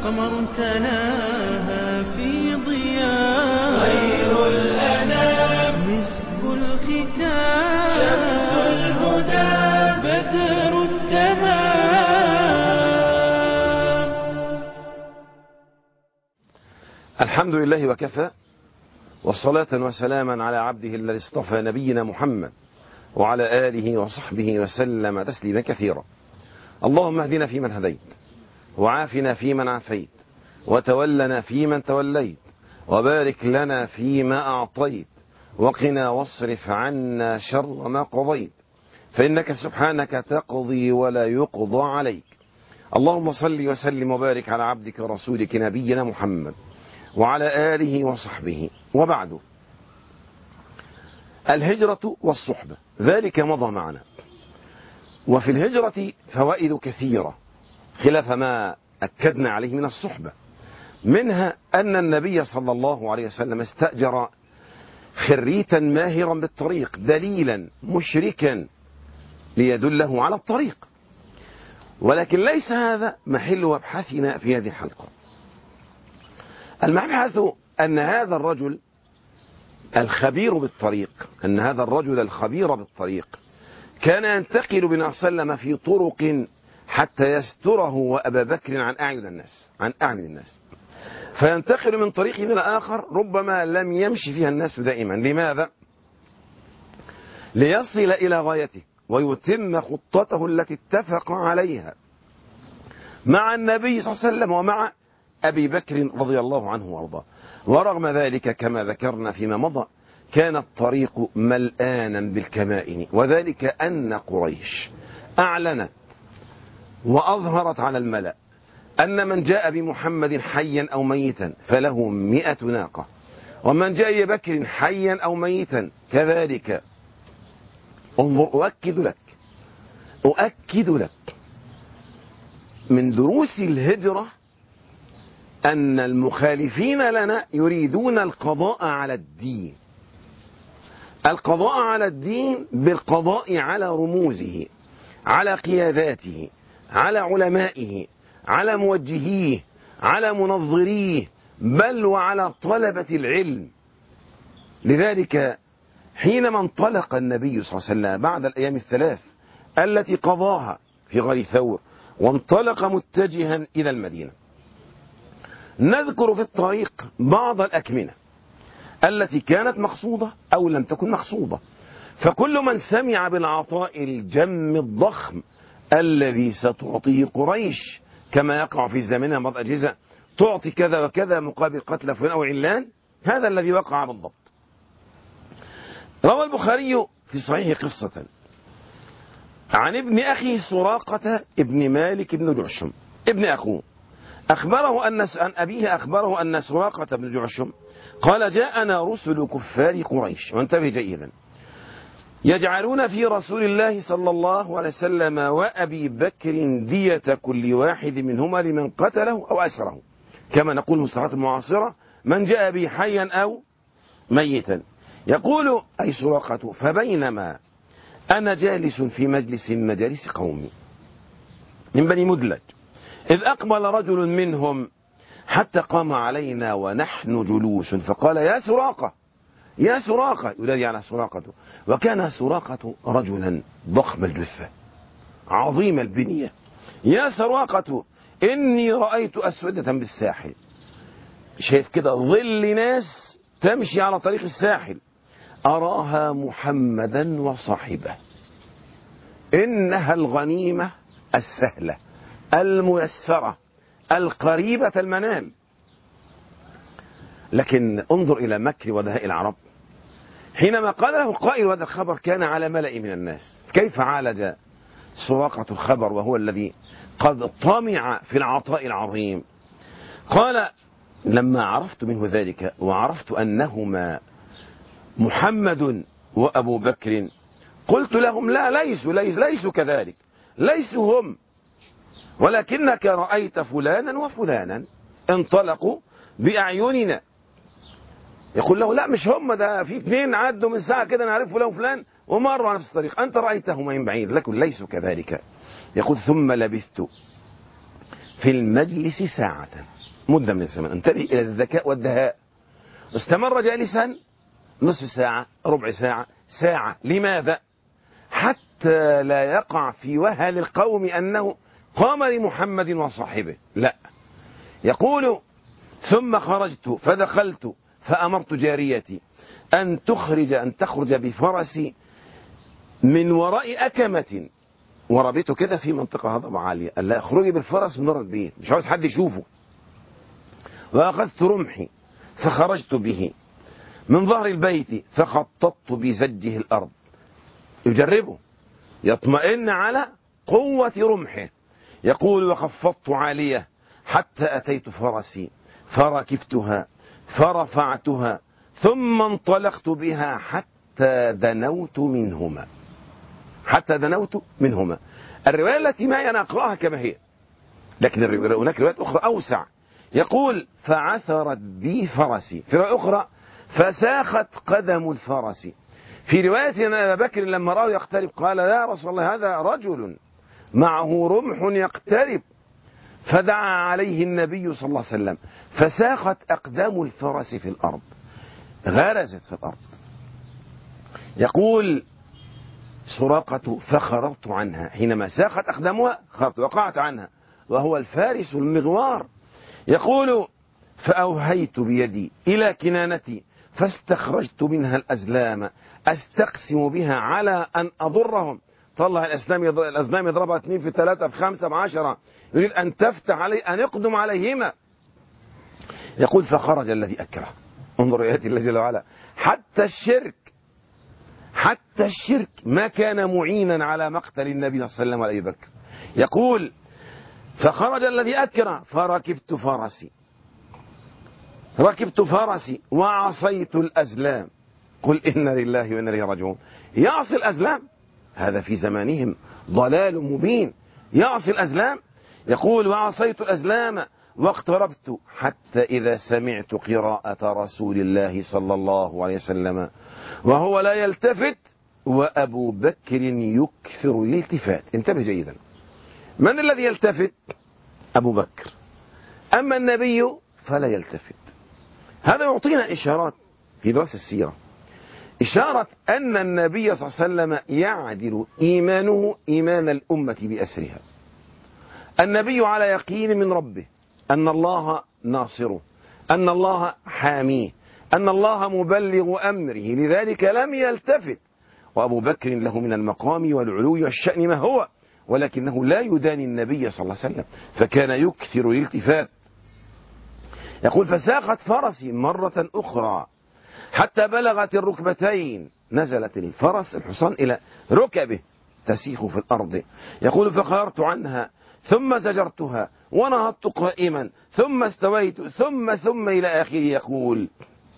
قمر تلاها في ضياء خير الأنام مسك الختام شمس الهدى بدر التمام. الحمد لله وكفى، والصلاة وسلاما على عبده الذي اصطفى نبينا محمد وعلى آله وصحبه وسلم تسليما كثيرا. اللهم اهدنا فيمن هديت، وعافنا فيمن عافيت، وتولنا فيمن توليت، وبارك لنا فيما أعطيت، وقنا واصرف عنا شر ما قضيت، فإنك سبحانك تقضي ولا يقضى عليك. اللهم صل وسلم وبارك على عبدك ورسولك نبينا محمد وعلى آله وصحبه. وبعد، الهجرة والصحبة ذلك مضى معنا، وفي الهجرة فوائد كثيرة خلاف ما أكدنا عليه من الصحبة. منها أن النبي صلى الله عليه وسلم استأجر خريتا ماهرا بالطريق دليلا مشركا ليدله على الطريق، ولكن ليس هذا محل مبحثنا في هذه الحلقة. المبحث أن هذا الرجل الخبير بالطريق كان ينتقل بنا سلم في طرق حتى يستره وأبا بكر عن أعين الناس، فينتقل من طريق إلى آخر ربما لم يمشي فيها الناس دائما. لماذا؟ ليصل إلى غايته ويتم خطته التي اتفق عليها مع النبي صلى الله عليه وسلم ومع أبي بكر رضي الله عنه وارضاه. ورغم ذلك كما ذكرنا فيما مضى كان الطريق ملآنا بالكمائن، وذلك أن قريش أعلنت وأظهرت على الملأ أن من جاء بمحمد حيا أو ميتا فله 100 ناقة، ومن جاء ببكر حيا أو ميتا كذلك. انظر، أؤكد لك من دروس الهجرة أن المخالفين لنا يريدون القضاء على الدين، القضاء على الدين بالقضاء على رموزه، على قياداته، على علمائه، على موجهيه، على منظريه، بل وعلى طلبة العلم. لذلك حينما انطلق النبي صلى الله عليه وسلم بعد الأيام الثلاث التي قضاها في غار ثور وانطلق متجها إلى المدينة، نذكر في الطريق بعض الأكمنة التي كانت مقصودة أو لم تكن مقصودة. فكل من سمع بالعطاء الجم الضخم الذي ستعطيه قريش كما يقع في زمنها بعض أجهزة تعطي كذا وكذا مقابل قتل فلان أو علان، هذا الذي وقع بالضبط. روى البخاري في صحيح قصة عن ابن أخي سراقة ابن مالك بن جعشم ابن أخوه، عن أبيه أخبره أن سراقة بن جعشم قال: جاءنا رسل كفار قريش، وانتبه جيدا، يجعلون في رسول الله صلى الله عليه وسلم وأبي بكر دية كل واحد منهما لمن قتله أو أسره، كما نقول المصطلحات المعاصرة من جاء به حيا أو ميتا. يقول أي سراقة: فبينما أنا جالس في مجلس من مجالس قومي من بني مدلج إذ أقبل رجل منهم حتى قام علينا ونحن جلوس فقال: يا سراقة يا سراقة، ينادي على سراقة. وكان سراقة رجلا ضخم الجثة عظيم البنية. يا سراقة إني رأيت أسودة بالساحل، شايف كده ظل ناس تمشي على طريق الساحل، أراها محمدا وصاحبه، إنها الغنيمة السهلة الميسرة القريبة المنال. لكن انظر إلى مكر ودهاء العرب، حينما قال له قائل هذا الخبر كان على ملأ من الناس، كيف عالج سراقة الخبر وهو الذي قد طمع في العطاء العظيم؟ قال: لما عرفت منه ذلك وعرفت أنهما محمد وأبو بكر قلت لهم: لا، ليسوا كذلك، ليسوا هم، ولكنك رأيت فلانا وفلانا انطلقوا بأعيننا. يقول له: لا مش هم، ده في اثنين عدوا من ساعة كده نعرف فلان وفلان ومروا على نفس الطريق، أنت رأيتهما من بعيد، لكن ليسوا كذلك. يقول: ثم لبثت في المجلس ساعة، مدة من الزمن. انتبه إلى الذكاء والدهاء. استمر جالسا نصف ساعة، ربع ساعة، ساعة. لماذا؟ حتى لا يقع في وهن القوم أنه قام لمحمد وصاحبه، لا. يقول: ثم خرجت فدخلت فأمرت جاريتي أن تخرج بفرسي من وراء أكمة، وربيته كده في منطقة هضبة عالية، قال لا اخرجي بالفرس من وراء البيت، مش عاوز حد يشوفه. وأخذت رمحي فخرجت به من ظهر البيت فخططت بزجه الأرض، يجربه، يطمئن على قوة رمحه. يقول: وخفضت عالية حتى أتيت فرسي فركبتها فرفعتها ثم انطلقت بها حتى دنوت منهما. الرواية التي معي أنا أقرأها كما هي، لكن هناك روايات أخرى أوسع. يقول: فعثرت بي فرسي، في رواية أخرى فساخت قدم الفرس. في رواية أن أبا بكر لما رأى يقترب قال: يا رسول الله، هذا رجل معه رمح يقترب. فدعا عليه النبي صلى الله عليه وسلم فساخت أقدام الفرس في الأرض، غرزت في الأرض. يقول سراقة: فخررت عنها، حينما ساخت أقدامها خررت، وقعت عنها، وهو الفارس المغوار. يقول: فأوهيت بيدي إلى كنانتي فاستخرجت منها الأزلام أستقسم بها على أن أضرهم. طلع الأزلام يضربها 2 في 3 في 5 في 10، يريد أن تفتح علي، أن يقدم عليهما. يقول: فخرج الذي أكره، انظر آيات الله جل وعلا، حتى الشرك ما كان معينا على مقتل النبي صلى الله عليه وسلم وأبي بكر. يقول: فخرج الذي أكره فركبت فرسي وعصيت الأزلام. قل إنا لله وإنا إليه راجعون. يعصي الأزلام، هذا في زمانهم ضلال مبين، يعصي الأزلام. يقول: وعصيت الأزلام واقتربت حتى إذا سمعت قراءة رسول الله صلى الله عليه وسلم وهو لا يلتفت وأبو بكر يكثر الالتفات. انتبه جيدا، من الذي يلتفت؟ أبو بكر، أما النبي فلا يلتفت. هذا يعطينا إشارات في دراسة السيرة، إشارة أن النبي صلى الله عليه وسلم يعدل إيمانه إيمان الأمة بأسرها. النبي على يقين من ربه أن الله ناصره، أن الله حاميه، أن الله مبلغ أمره، لذلك لم يلتفت. وأبو بكر له من المقام والعلو والشأن ما هو، ولكنه لا يداني النبي صلى الله عليه وسلم، فكان يكثر الالتفات. يقول: فساقت فرسي مرة أخرى حتى بلغت الركبتين، نزلت الفرس الحصان إلى ركبه تسيخ في الأرض. يقول: فخررت عنها ثم زجرتها ونهضت قائما ثم استويت ثم إلى آخره. يقول: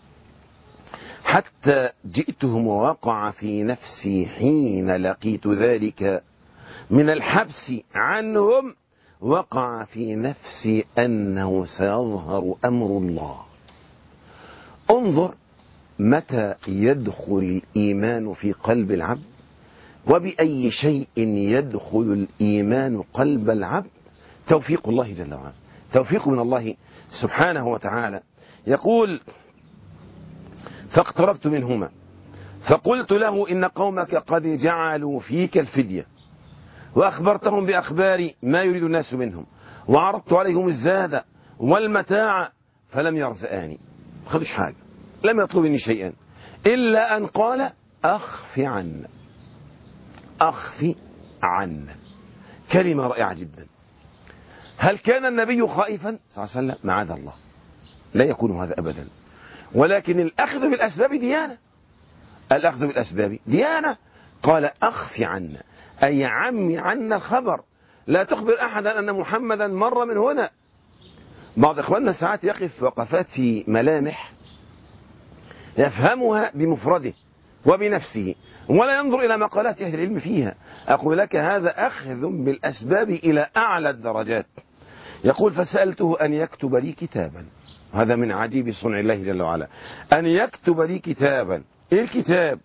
حتى جئتهم ووقع في نفسي حين لقيت ذلك من الحبس عنهم، وقع في نفسي أنه سيظهر أمر الله. انظر متى يدخل الإيمان في قلب العبد، وبأي شيء يدخل الإيمان قلب العبد. توفيق الله جل وعلا، توفيق من الله سبحانه وتعالى. يقول: فاقتربت منهما فقلت له: إن قومك قد جعلوا فيك الفدية، وأخبرتهم بأخبار ما يريد الناس منهم، وعرضت عليهم الزاد والمتاع فلم يرزقاني، ما خدوش حاجة، لم يطلب مني شيئا إلا أن قال: أخف عنا. كلمة رائعة جدا. هل كان النبي خائفا صلى الله عليه وسلم؟ معاذ الله، لا يكون هذا أبدا، ولكن الأخذ بالأسباب ديانة، الأخذ بالأسباب ديانة. قال: أخف عنا، أي عمي عنا الخبر، لا تخبر أحدا أن محمدا مر من هنا. بعض إخواننا ساعات يقف وقفات في ملامح يفهمها بمفرده وبنفسه ولا ينظر إلى مقالات أهل العلم فيها. أقول لك هذا أخذ بالأسباب إلى أعلى الدرجات. يقول: فسألته أن يكتب لي كتابا، هذا من عجيب صنع الله جل وعلا، أن يكتب لي كتابا. إيه الكتاب؟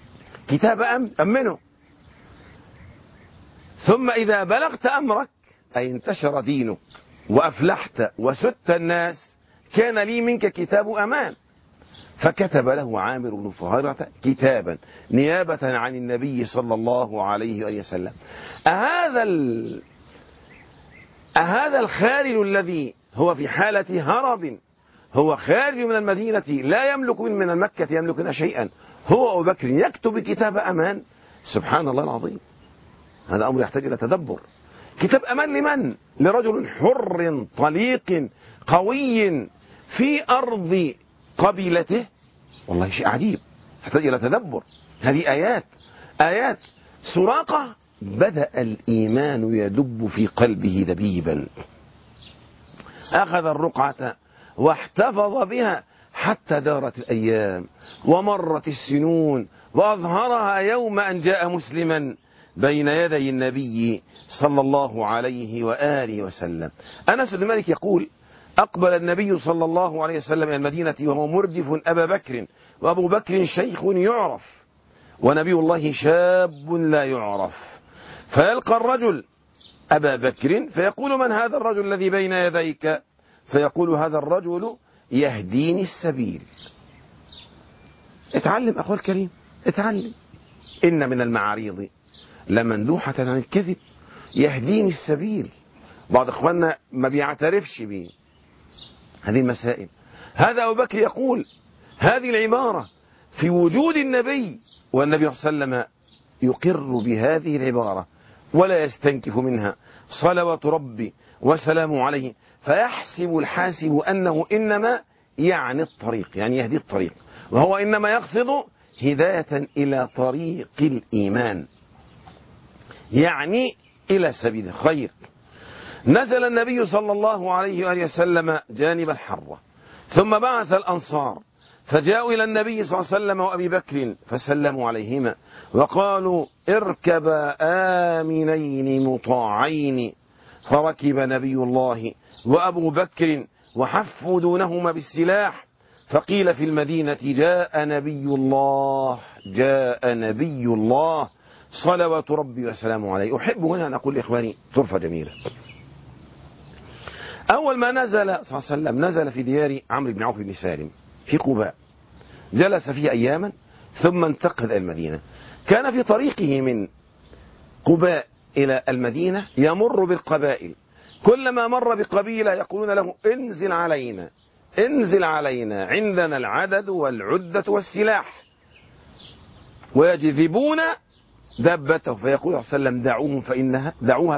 كتاب أمنه. ثم إذا بلغت أمرك أي انتشر دينك وأفلحت وسدت الناس كان لي منك كتاب أمان. فكتب له عامر بن فهيرة كتابا نيابة عن النبي صلى الله عليه وآله وسلم. أهذا الخارج الذي هو في حالة هرب هو خارج من المدينة لا يملك من المكة يملكنا شيئا، هو أبو بكر يكتب كتاب أمان؟ سبحان الله العظيم، هذا أمر يحتاج إلى تدبر. كتاب أمان لمن؟ لرجل حر طليق قوي في أرض قبيلته؟ والله شيء عجيب يحتاج إلى تدبر. هذه آيات. سراقة بدأ الإيمان يدب في قلبه دبيبا، أخذ الرقعة واحتفظ بها حتى دارت الأيام ومرت السنون، وأظهرها يوم أن جاء مسلما بين يدي النبي صلى الله عليه وآله وسلم. أنس بن مالك يقول: أقبل النبي صلى الله عليه وسلم إلى المدينة وهو مردف أبا بكر، وأبو بكر شيخ يعرف ونبي الله شاب لا يعرف، فيلقى الرجل أبا بكر فيقول: من هذا الرجل الذي بين يديك؟ فيقول: هذا الرجل يهديني السبيل. اتعلم أخوة الكريم، اتعلم. إن من المعاريض لمندوحة عن الكذب، يهديني السبيل. بعض إخواننا ما بيعترفش به هذه المسائل. هذا أبو بكر يقول هذه العبارة في وجود النبي، والنبي صلى الله عليه وسلم يقر بهذه العبارة ولا يستنكف منها صلوات ربي وسلامه عليه. فيحسب الحاسب أنه إنما يعني الطريق، يعني يهدي الطريق، وهو إنما يقصد هداية إلى طريق الإيمان، يعني إلى سبيل الخير. نزل النبي صلى الله عليه وآله وسلم جانب الحرة، ثم بعث الأنصار فجاءوا إلى النبي صلى الله عليه وسلم وأبي بكر فسلموا عليهما وقالوا: اركبا آمنين مطاعين. فركب نبي الله وأبو بكر وحفوا دونهما بالسلاح. فقيل في المدينة: جاء نبي الله صلوات ربي وسلامه عليه. أحب هنا أن أقول لإخواني طرفة جميلة. أول ما نزل صلى الله عليه وسلم نزل في ديار عمرو بن عوف بن سالم في قباء، جلس فيه أياما ثم انتقل إلى المدينة. كان في طريقه من قباء إلى المدينة يمر بالقبائل، كلما مر بقبيلة يقولون له: انزل علينا عندنا العدد والعدة والسلاح، ويجذبون دابته. فيقول صلى الله عليه وسلم: دعوها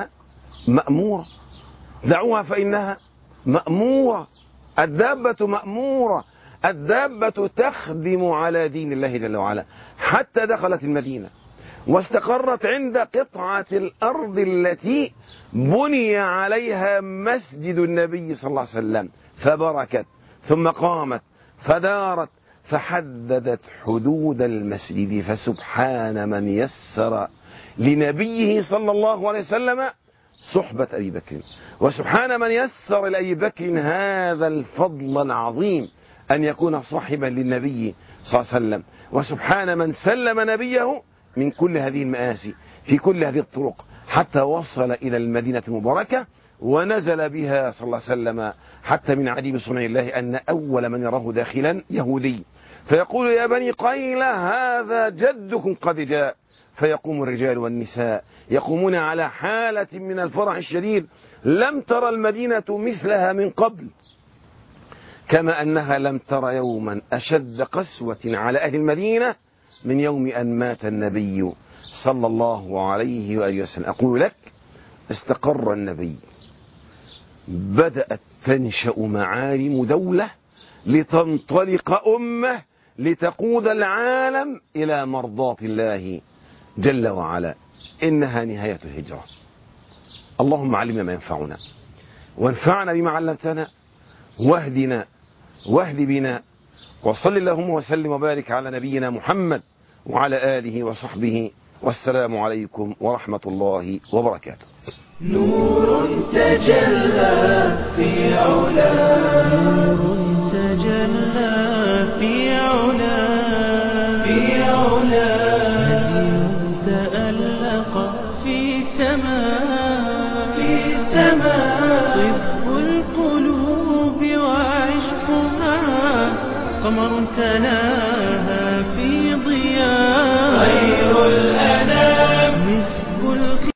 فإنها مأمورة. الدابة مأمورة، الدابة تخدم على دين الله جل وعلا. حتى دخلت المدينة واستقرت عند قطعة الأرض التي بني عليها مسجد النبي صلى الله عليه وسلم، فبركت ثم قامت فدارت فحددت حدود المسجد. فسبحان من يسر لنبيه صلى الله عليه وسلم صحبة أبي بكر، وسبحان من يسر لأبي بكر هذا الفضل العظيم أن يكون صاحبا للنبي صلى الله عليه وسلم، وسبحان من سلم نبيه من كل هذه المآسي في كل هذه الطرق حتى وصل إلى المدينة المباركة ونزل بها صلى الله عليه وسلم. حتى من عجيب صنع الله أن أول من يراه داخلا يهودي فيقول: يا بني قيلة هذا جدكم قد جاء. فيقوم الرجال والنساء يقومون على حالة من الفرح الشديد لم ترى المدينة مثلها من قبل، كما أنها لم تر يوما أشد قسوة على أهل المدينة من يوم أن مات النبي صلى الله عليه وآله وسلم. أقول لك: استقر النبي، بدأت تنشأ معالم دولة لتنطلق أمة لتقود العالم إلى مرضاة الله جل وعلا. إنها نهاية الهجرة. اللهم علمنا ما ينفعنا وانفعنا بما علمتنا واهدنا واهد بنا، وصل اللهم وسلم وبارك على نبينا محمد وعلى آله وصحبه، والسلام عليكم ورحمة الله وبركاته. نور تجلى في علا، هدي تألق في سماء السماء. طب القلوب وعشقها قمر تلاها في ضياء. خير الأيام